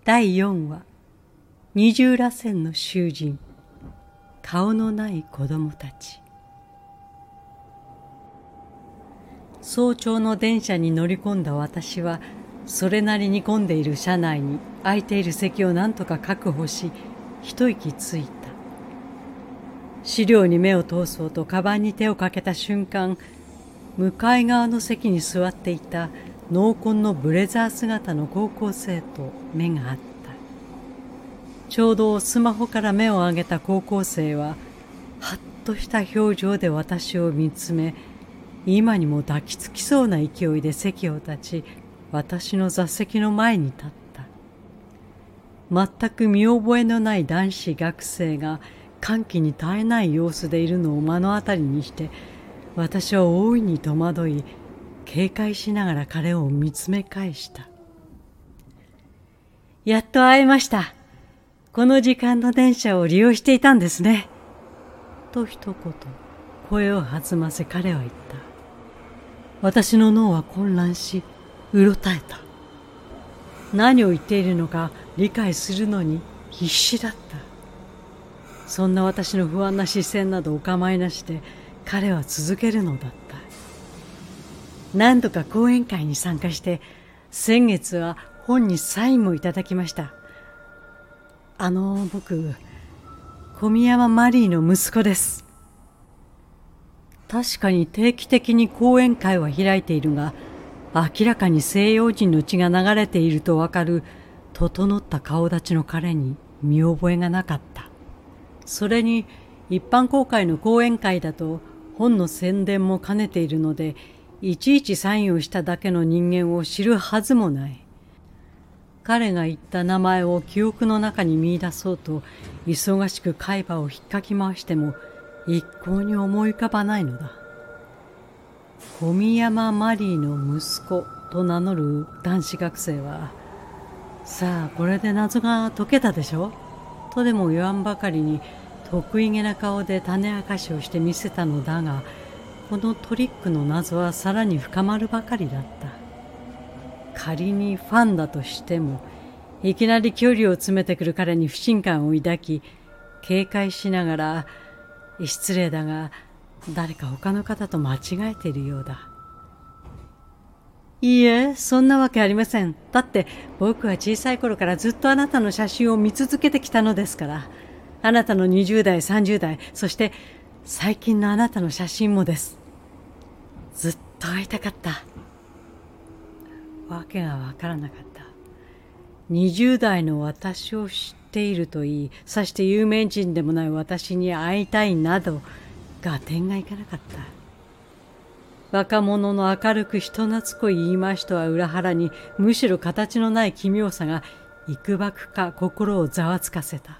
第4話、二重らせんの囚人、顔のない子供たち。早朝の電車に乗り込んだ私は、それなりに混んでいる車内に空いている席を何とか確保し、一息ついた。資料に目を通そうとカバンに手をかけた瞬間、向かい側の席に座っていた濃紺のブレザー姿の高校生と目が合った。ちょうどスマホから目を上げた高校生は、はっとした表情で私を見つめ、今にも抱きつきそうな勢いで席を立ち、私の座席の前に立った。全く見覚えのない男子学生が歓喜に絶えない様子でいるのを目の当たりにして、私は大いに戸惑い、警戒しながら彼を見つめ返した。やっと会えました。この時間の電車を利用していたんですね。と一言、声を弾ませ彼は言った。私の脳は混乱し、うろたえた。何を言っているのか理解するのに必死だった。そんな私の不安な視線などお構いなしで、彼は続けるのだった。何度か講演会に参加して、先月は本にサインもいただきました。僕、小宮山マリーの息子です。確かに定期的に講演会は開いているが、明らかに西洋人の血が流れているとわかる整った顔立ちの彼に見覚えがなかった。それに一般公開の講演会だと本の宣伝も兼ねているので、いちいちサインをしただけの人間を知るはずもない。彼が言った名前を記憶の中に見出そうと忙しく海馬を引っかき回しても一向に思い浮かばないのだ。小宮山マリーの息子と名乗る男子学生は、さあこれで謎が解けたでしょとでも言わんばかりに得意げな顔で種明かしをしてみせたのだが、このトリックの謎はさらに深まるばかりだった。仮にファンだとしても、いきなり距離を詰めてくる彼に不信感を抱き、警戒しながら、失礼だが誰か他の方と間違えているようだ。いいえ、そんなわけありません。だって僕は小さい頃からずっとあなたの写真を見続けてきたのですから。あなたの20代、30代、そして最近のあなたの写真もです。ずっと会いたかった。わけがわからなかった。20代の私を知っているといい、さして有名人でもない私に会いたいなど合点がいかなかった。若者の明るく人懐こい言い回しとは裏腹に、むしろ形のない奇妙さが幾ばくか心をざわつかせた。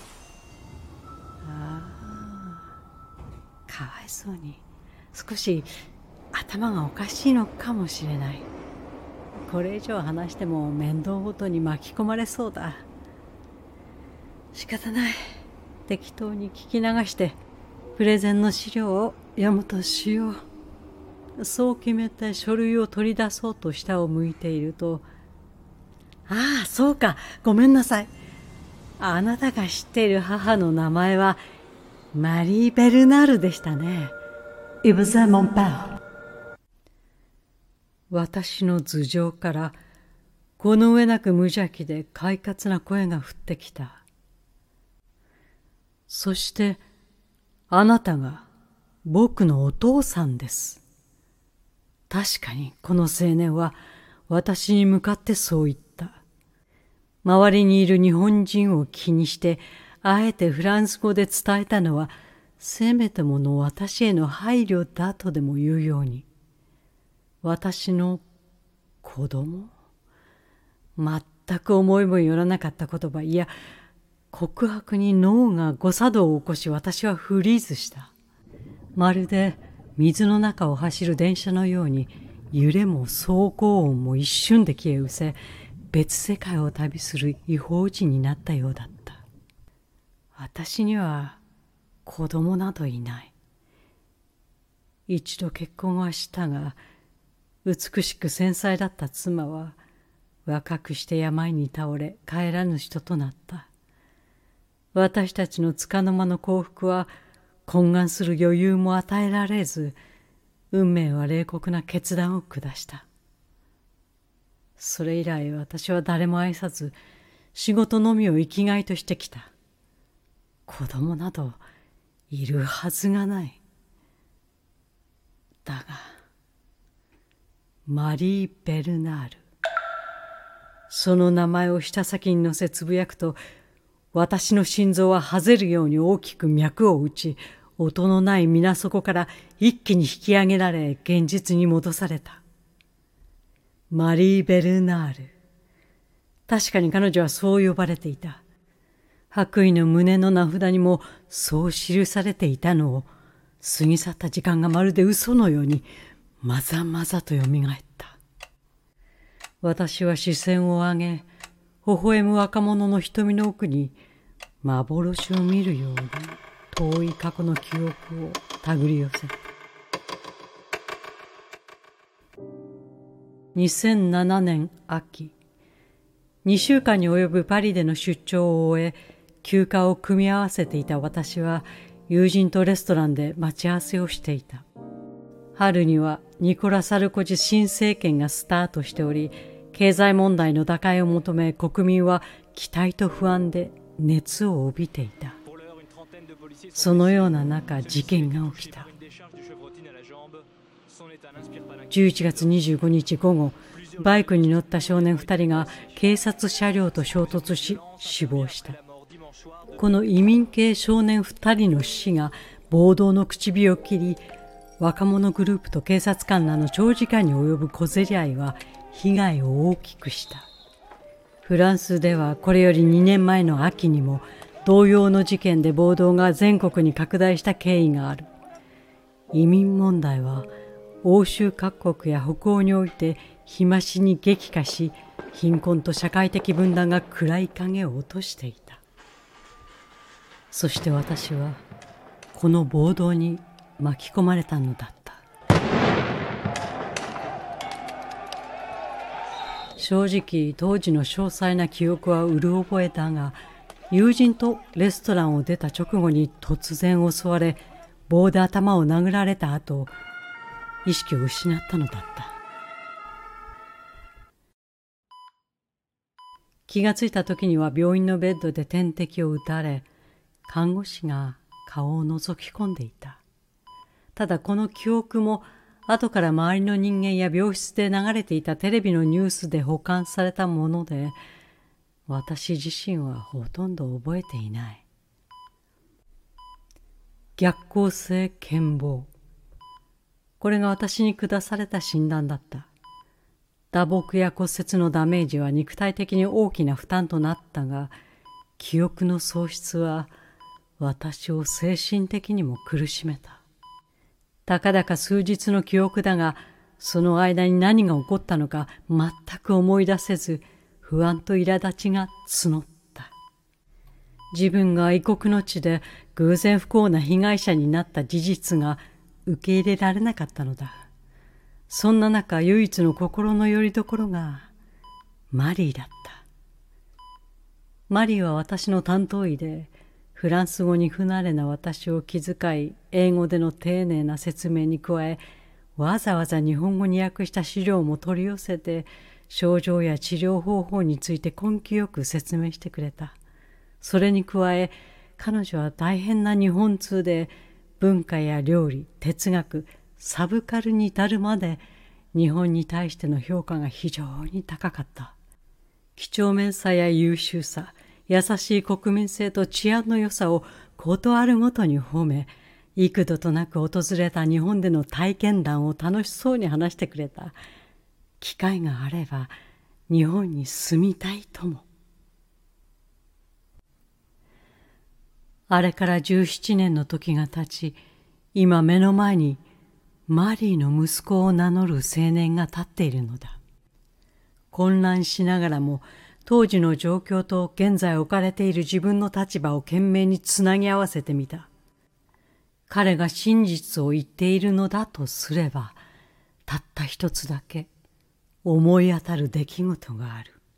かわいそうに、少し頭がおかしいのかもしれない。これ以上話しても面倒ごとに巻き込まれそうだ。仕方ない。適当に聞き流してプレゼンの資料を読むとしよう。そう決めて書類を取り出そうと下を向いていると、ああそうか、ごめんなさい。あなたが知っている母の名前はマリー・ベルナールでしたね。Il vous a mon père。私の頭上からこの上なく無邪気で快活な声が降ってきた。そしてあなたが僕のお父さんです。確かにこの青年は私に向かってそう言った。周りにいる日本人を気にしてあえてフランス語で伝えたのは、せめてもの私への配慮だとでも言うように。私の子供？全く思いもよらなかった言葉、いや告白に脳が誤作動を起こし、私はフリーズした。まるで水の中を走る電車のように、揺れも走行音も一瞬で消え失せ、別世界を旅する異邦人になったようだった。私には子供などいない。一度結婚はしたが、美しく繊細だった妻は若くして病に倒れ帰らぬ人となった。私たちの束の間の幸福は懇願する余裕も与えられず、運命は冷酷な決断を下した。それ以来私は誰も愛さず、仕事のみを生きがいとしてきた。子供などいるはずがない。だが、マリー・ベルナール。その名前を舌先に乗せつぶやくと、私の心臓ははぜるように大きく脈を打ち、音のない水底から一気に引き上げられ、現実に戻された。マリー・ベルナール。確かに彼女はそう呼ばれていた。白衣の胸の名札にもそう記されていたのを、過ぎ去った時間がまるで嘘のようにまざまざとよみがえった。私は視線を上げ、微笑む若者の瞳の奥に幻を見るように遠い過去の記憶を手繰り寄せた。2007年秋、2週間に及ぶパリでの出張を終え、休暇を組み合わせていた私は、友人とレストランで待ち合わせをしていた。春にはニコラ・サルコジ新政権がスタートしており、経済問題の打開を求め、国民は期待と不安で熱を帯びていた。そのような中、事件が起きた。11月25日午後、バイクに乗った少年2人が警察車両と衝突し死亡した。この移民系少年2人の死が暴動の口火を切り、若者グループと警察官らの長時間に及ぶ小競り合いは被害を大きくした。フランスではこれより2年前の秋にも同様の事件で暴動が全国に拡大した経緯がある。移民問題は欧州各国や北欧において日増しに激化し、貧困と社会的分断が暗い影を落としていた。そして私はこの暴動に巻き込まれたのだった。正直当時の詳細な記憶はうる覚えだが、友人とレストランを出た直後に突然襲われ、棒で頭を殴られた後、意識を失ったのだった。気がついた時には病院のベッドで点滴を打たれ、看護師が顔を覗き込んでいた。ただこの記憶も後から周りの人間や病室で流れていたテレビのニュースで保管されたもので、私自身はほとんど覚えていない。逆行性健忘。これが私に下された診断だった。打撲や骨折のダメージは肉体的に大きな負担となったが、記憶の喪失は私を精神的にも苦しめた。たかだか数日の記憶だが、その間に何が起こったのか全く思い出せず、不安と苛立ちが募った。自分が異国の地で偶然不幸な被害者になった事実が受け入れられなかったのだ。そんな中、唯一の心の拠り所がマリーだった。マリーは私の担当医で、フランス語に不慣れな私を気遣い、英語での丁寧な説明に加え、わざわざ日本語に訳した資料も取り寄せて、症状や治療方法について根気よく説明してくれた。それに加え、彼女は大変な日本通で、文化や料理、哲学、サブカルに至るまで、日本に対しての評価が非常に高かった。几帳面さや優秀さ、優しい国民性と治安の良さをことあるごとに褒め、幾度となく訪れた日本での体験談を楽しそうに話してくれた。機会があれば日本に住みたいとも。あれから17年の時が経ち、今目の前にマリーの息子を名乗る青年が立っているのだ。混乱しながらも当時の状況と現在置かれている自分の立場を懸命につなぎ合わせてみた。彼が真実を言っているのだとすれば、たった一つだけ思い当たる出来事がある。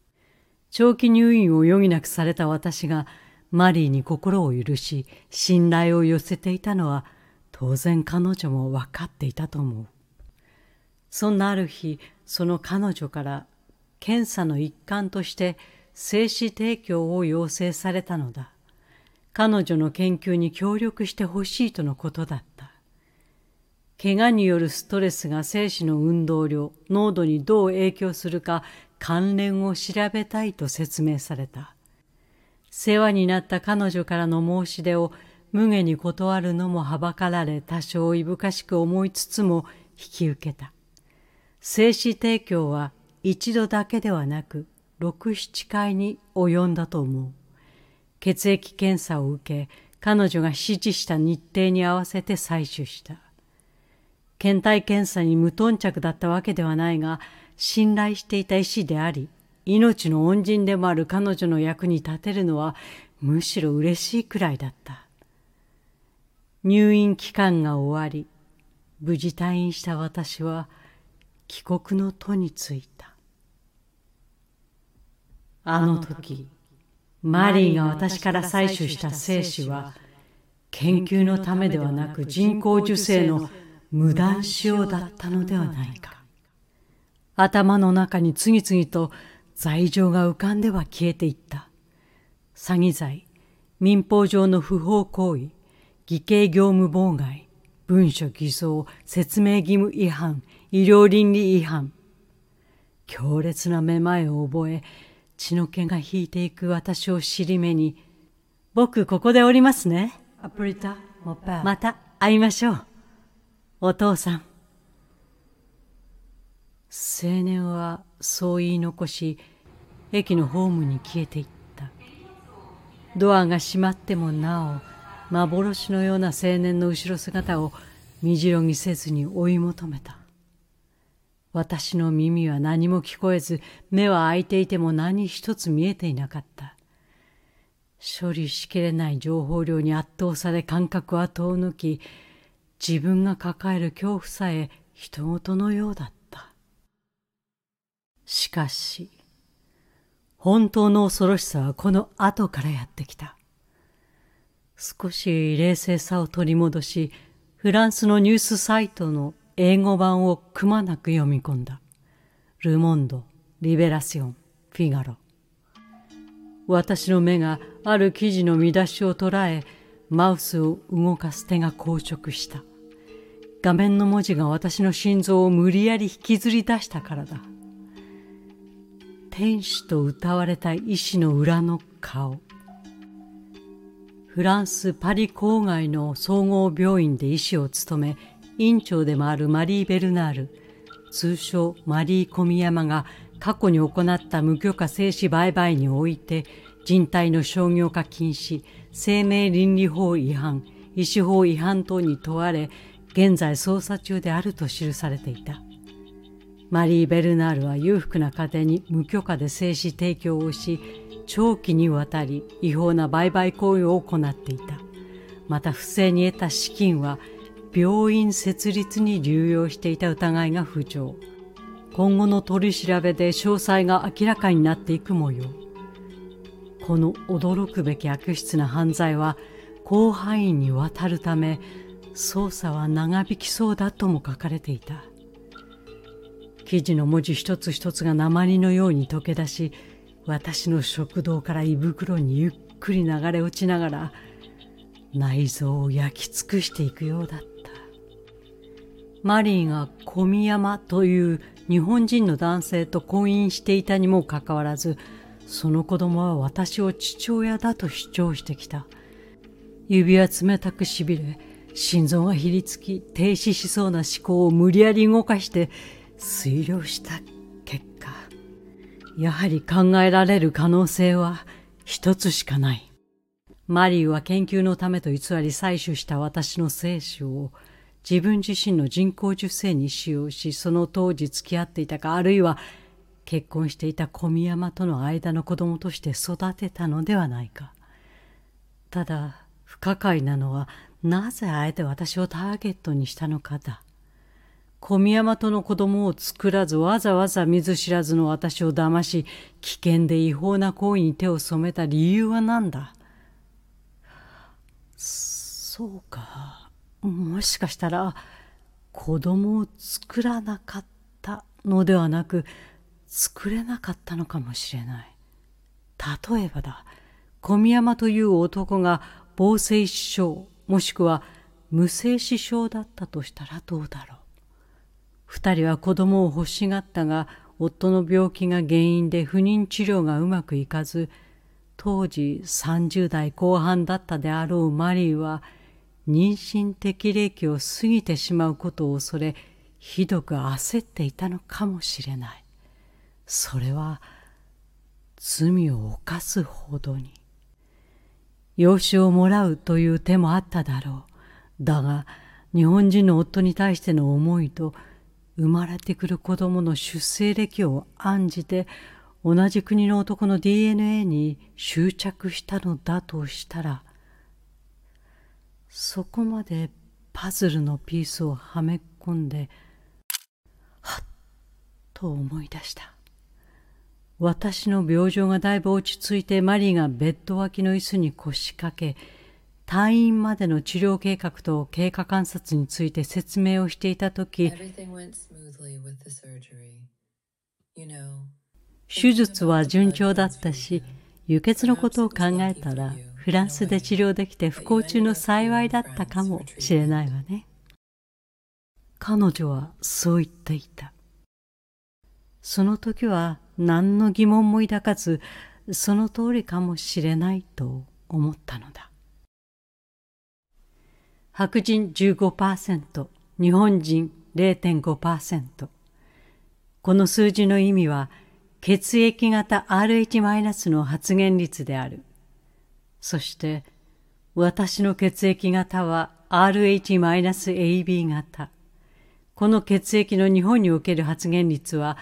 長期入院を余儀なくされた私がマリーに心を許し信頼を寄せていたのは当然彼女も分かっていたと思う。そんなある日、その彼女から検査の一環として精子提供を要請されたのだ。彼女の研究に協力してほしいとのことだった。怪我によるストレスが精子の運動量、濃度にどう影響するか関連を調べたいと説明された。世話になった彼女からの申し出を無下に断るのもはばかられ、多少いぶかしく思いつつも引き受けた。精子提供は一度だけではなく6、7回に及んだと思う。血液検査を受け、彼女が指示した日程に合わせて採取した。検体検査に無頓着だったわけではないが、信頼していた医師であり、命の恩人でもある彼女の役に立てるのはむしろ嬉しいくらいだった。入院期間が終わり、無事退院した私は帰国の途に着いた。あの時、マリーが私から採取した精子は、研究のためではなく人工授精の無断使用だったのではないか。頭の中に次々と罪状が浮かんでは消えていった。詐欺罪、民法上の不法行為、偽計業務妨害、文書偽造、説明義務違反、医療倫理違反。強烈なめまいを覚え、血の気が引いていく私を尻目に、僕ここでおりますね。また会いましょう。お父さん。青年はそう言い残し、駅のホームに消えていった。ドアが閉まってもなお、幻のような青年の後ろ姿をみじろぎせずに追い求めた。私の耳は何も聞こえず、目は開いていても何一つ見えていなかった。処理しきれない情報量に圧倒され感覚は遠のき、自分が抱える恐怖さえ人事のようだった。しかし、本当の恐ろしさはこの後からやってきた。少し冷静さを取り戻し、フランスのニュースサイトの英語版をくまなく読み込んだ。ルモンド、リベラシオン、フィガロ。私の目がある記事の見出しを捉え、マウスを動かす手が硬直した。画面の文字が私の心臓を無理やり引きずり出したからだ。天使と謳われた医師の裏の顔。フランス・パリ郊外の総合病院で医師を務め、院長でもあるマリー・ベルナール、通称マリー・小宮山が過去に行った無許可精子売買において、人体の商業化禁止、生命倫理法違反、医師法違反等に問われ、現在捜査中であると記されていた。マリー・ベルナールは裕福な家庭に無許可で精子提供をし、長期にわたり違法な売買行為を行っていた。また不正に得た資金は病院設立に流用していた疑いが浮上。今後の取り調べで詳細が明らかになっていく模様。この驚くべき悪質な犯罪は広範囲にわたるため、捜査は長引きそうだとも書かれていた。記事の文字一つ一つが鉛のように溶け出し、私の食道から胃袋にゆっくり流れ落ちながら内臓を焼き尽くしていくようだった。マリーが小宮山という日本人の男性と婚姻していたにもかかわらず、その子供は私を父親だと主張してきた。指は冷たくしびれ、心臓がひりつき、停止しそうな思考を無理やり動かして推量した結果、やはり考えられる可能性は一つしかない。マリーは研究のためと偽り採取した私の精子を自分自身の人工授精に使用し、その当時付き合っていたか、あるいは結婚していた小宮山との間の子供として育てたのではないか。ただ不可解なのは、なぜあえて私をターゲットにしたのかだ。 小宮山との子供を作らずわざわざ見ず知らずの私を騙し、危険で違法な行為に手を染めた理由は何だ。そうか、もしかしたら子供を作らなかったのではなく、作れなかったのかもしれない。例えばだ、小宮山という男が傍生子症もしくは無精子症だったとしたらどうだろう。二人は子供を欲しがったが、夫の病気が原因で不妊治療がうまくいかず、当時30代後半だったであろうマリーは、妊娠適齢期を過ぎてしまうことを恐れ、ひどく焦っていたのかもしれない。それは罪を犯すほどに。養子をもらうという手もあっただろう。だが、日本人の夫に対しての思いと、生まれてくる子供の出生歴を案じて、同じ国の男の DNA に執着したのだとしたら、そこまでパズルのピースをはめ込んで、はっと思い出した。私の病状がだいぶ落ち着いて、マリーがベッド脇の椅子に腰掛け、退院までの治療計画と経過観察について説明をしていたとき、手術は順調だったし、輸血のことを考えたら、フランスで治療できて不幸中の幸いだったかもしれないわね。彼女はそう言っていた。その時は何の疑問も抱かず、その通りかもしれないと思ったのだ。白人 15%、日本人 0.5%。この数字の意味は、血液型 RH- の発現率である。そして、私の血液型は RH-AB 型。この血液の日本における発現率は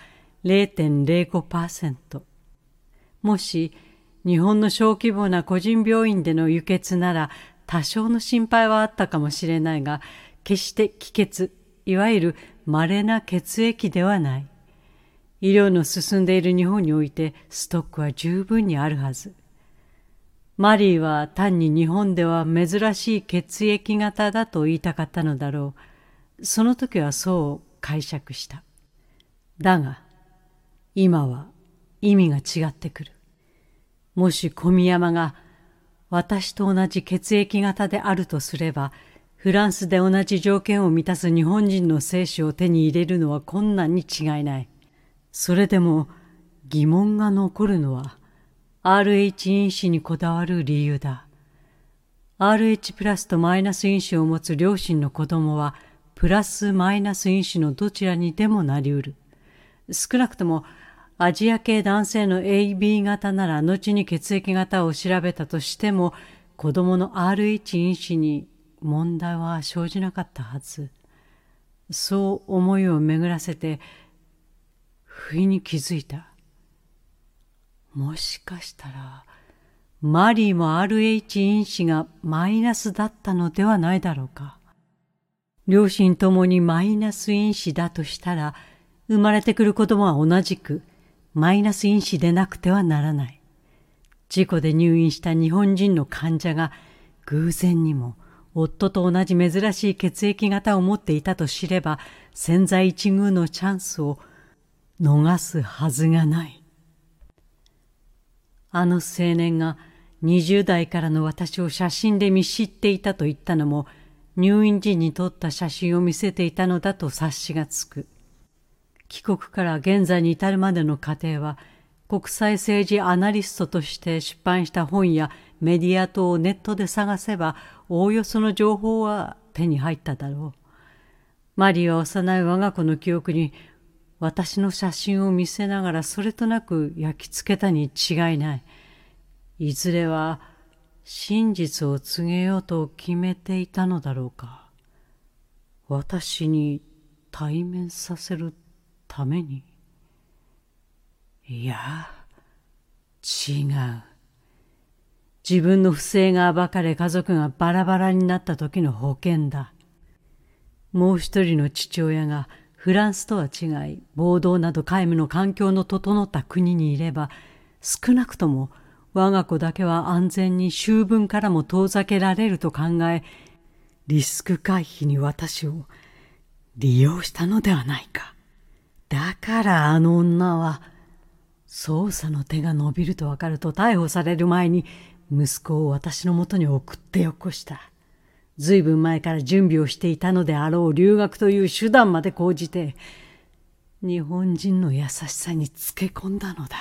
0.05%。もし、日本の小規模な個人病院での輸血なら、多少の心配はあったかもしれないが、決して気血、いわゆる稀な血液ではない。医療の進んでいる日本においてストックは十分にあるはず。マリーは単に日本では珍しい血液型だと言いたかったのだろう。その時はそう解釈した。だが、今は意味が違ってくる。もし小宮山が私と同じ血液型であるとすれば、フランスで同じ条件を満たす日本人の精子を手に入れるのは困難に違いない。それでも疑問が残るのは RH 因子にこだわる理由だ。RH プラスとマイナス因子を持つ両親の子供はプラスマイナス因子のどちらにでもなりうる。少なくともアジア系男性の AB 型なら後に血液型を調べたとしても子供の RH 因子に問題は生じなかったはず。そう思いを巡らせて不意に気づいた。もしかしたらマリーも RH 因子がマイナスだったのではないだろうか。両親ともにマイナス因子だとしたら生まれてくる子供は同じくマイナス因子でなくてはならない。事故で入院した日本人の患者が偶然にも夫と同じ珍しい血液型を持っていたと知れば千載一遇のチャンスを逃すはずがない。あの青年が20代からの私を写真で見知っていたと言ったのも入院時に撮った写真を見せていたのだと察しがつく。帰国から現在に至るまでの過程は国際政治アナリストとして出版した本やメディア等をネットで探せばおおよその情報は手に入っただろう。マリーは幼い我が子の記憶に私の写真を見せながらそれとなく焼き付けたに違いない。いずれは真実を告げようと決めていたのだろうか。私に対面させるために。いや、違う。自分の不正が暴かれ家族がバラバラになった時の保険だ。もう一人の父親がフランスとは違い、暴動など皆無の環境の整った国にいれば、少なくとも我が子だけは安全に醜聞からも遠ざけられると考え、リスク回避に私を利用したのではないか。だからあの女は、捜査の手が伸びると分かると逮捕される前に息子を私のもとに送ってよこした。ずいぶん前から準備をしていたのであろう留学という手段まで講じて、日本人の優しさにつけ込んだのだ。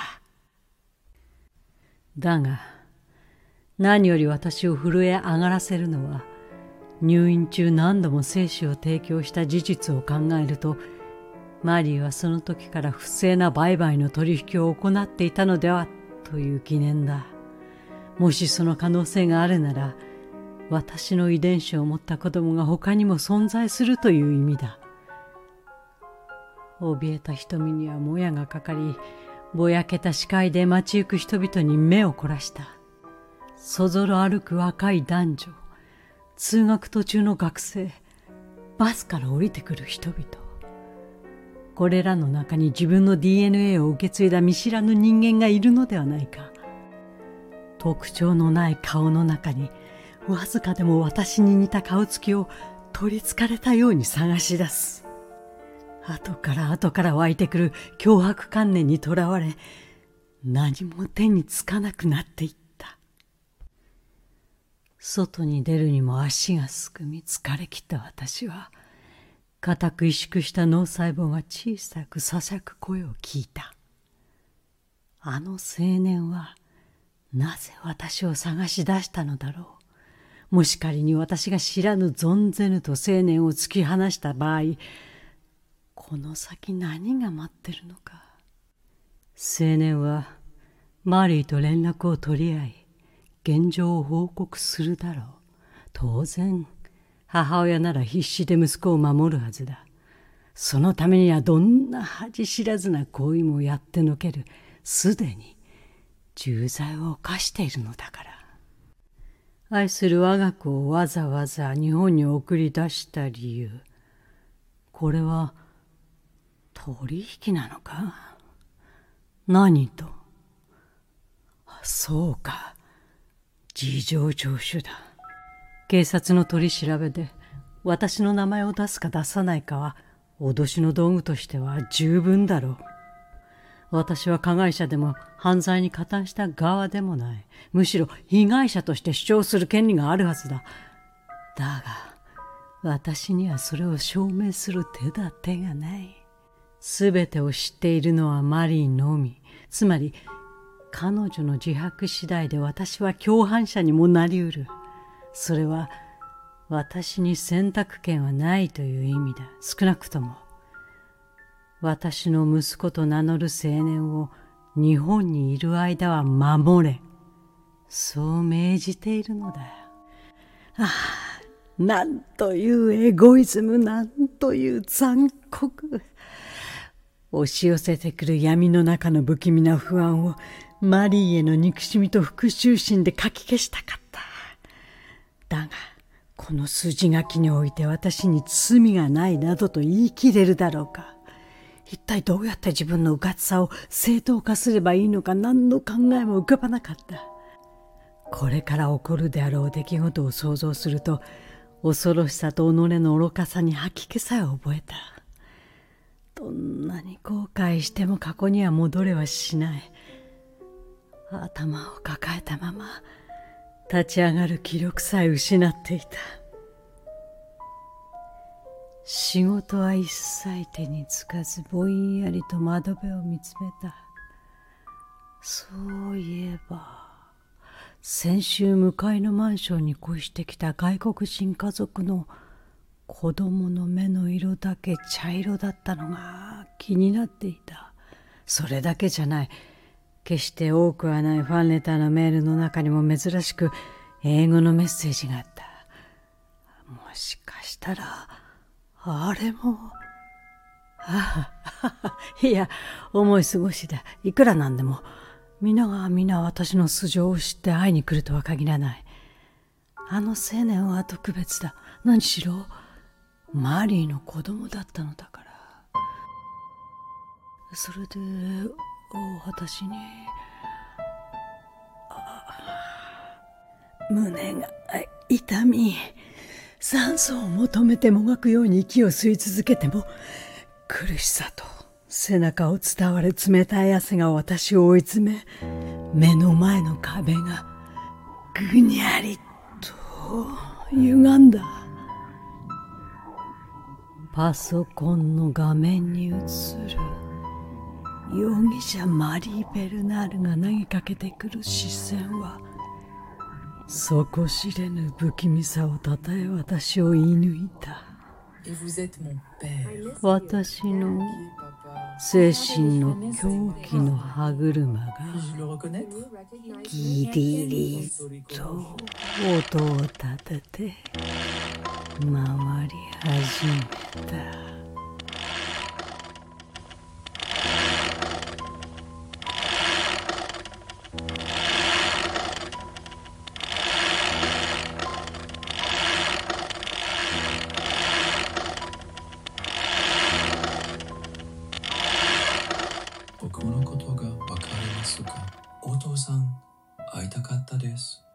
だが、何より私を震え上がらせるのは、入院中何度も精子を提供した事実を考えると、マリーはその時から不正な売買の取引を行っていたのではという疑念だ。もしその可能性があるなら、私の遺伝子を持った子供が他にも存在するという意味だ。怯えた瞳にはもやがかかり、ぼやけた視界で街行く人々に目を凝らした。そぞろ歩く若い男女、通学途中の学生、バスから降りてくる人々。これらの中に自分の DNA を受け継いだ見知らぬ人間がいるのではないか。特徴のない顔の中に、わずかでも私に似た顔つきを取りつかれたように探し出す。後から湧いてくる脅迫観念にとらわれ、何も手につかなくなっていった。外に出るにも足がすくみ疲れ切った私は、固く萎縮した脳細胞が小さくささやく声を聞いた。あの青年はなぜ私を探し出したのだろう。もし仮に私が知らぬ存ぜぬと青年を突き放した場合、この先何が待ってるのか。青年はマリーと連絡を取り合い、現状を報告するだろう。当然、母親なら必死で息子を守るはずだ。そのためにはどんな恥知らずな行為もやってのける、すでに重罪を犯しているのだから。愛する我が子をわざわざ日本に送り出した理由。これは取引なのか？何と？そうか。事情聴取だ。警察の取り調べで私の名前を出すか出さないかは脅しの道具としては十分だろう。私は加害者でも犯罪に加担した側でもない。むしろ被害者として主張する権利があるはずだ。だが私にはそれを証明する手立てがない。すべてを知っているのはマリーのみ。つまり彼女の自白次第で私は共犯者にもなりうる。それは私に選択権はないという意味だ。少なくとも私の息子と名乗る青年を日本にいる間は守れ。そう命じているのだよ。ああ、なんというエゴイズム、なんという残酷。押し寄せてくる闇の中の不気味な不安をマリーへの憎しみと復讐心でかき消したかった。だがこの筋書きにおいて私に罪がないなどと言い切れるだろうか。一体どうやって自分のうかつさを正当化すればいいのか、何の考えも浮かばなかった。これから起こるであろう出来事を想像すると、恐ろしさと己の愚かさに吐き気さえ覚えた。どんなに後悔しても過去には戻れはしない。頭を抱えたまま立ち上がる気力さえ失っていた。仕事は一切手につかず、ぼんやりと窓辺を見つめた。そういえば先週向かいのマンションに越してきた外国人家族の子供の目の色だけ茶色だったのが気になっていた。それだけじゃない。決して多くはないファンレターのメールの中にも珍しく英語のメッセージがあった。もしかしたらあれも。いや、思い過ごしだ。いくらなんでも皆が皆私の素性を知って会いに来るとは限らない。あの青年は特別だ。何しろマリーの子供だったのだから。 それで私に胸が痛み、酸素を求めてもがくように息を吸い続けても、苦しさと背中を伝わる冷たい汗が私を追い詰め、目の前の壁がぐにゃりと歪んだ。パソコンの画面に映る容疑者マリー・ベルナールが投げかけてくる視線は、底知れぬ不気味さをたたえ私を射抜いた。私の精神の狂気の歯車がギリリと音を立てて回り始めた。 僕のことがわかりますか？お父さん、会いたかったです。